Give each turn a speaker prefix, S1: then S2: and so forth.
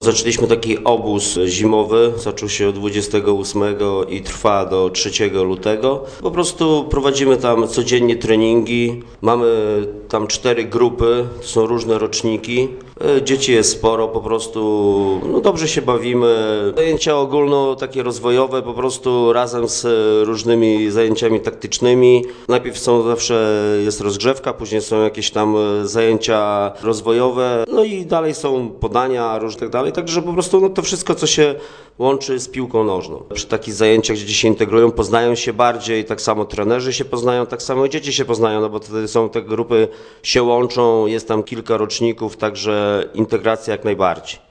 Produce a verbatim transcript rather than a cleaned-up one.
S1: Zaczęliśmy taki obóz zimowy, zaczął się dwudziestego ósmego i trwa do trzeciego lutego. Po prostu prowadzimy tam codziennie treningi, mamy tam cztery grupy, to są różne roczniki. Dzieci jest sporo, po prostu no dobrze się bawimy. Zajęcia ogólno takie rozwojowe, po prostu razem z różnymi zajęciami taktycznymi. Najpierw są zawsze jest rozgrzewka, później są jakieś tam zajęcia rozwojowe, no i dalej są podania, różne tak dalej. Także po prostu no to wszystko, co się łączy z piłką nożną. Przy takich zajęciach, gdzie dzieci się integrują, poznają się bardziej, tak samo trenerzy się poznają, tak samo dzieci się poznają, no bo wtedy są te grupy, się łączą, jest tam kilka roczników, także integracja jak najbardziej.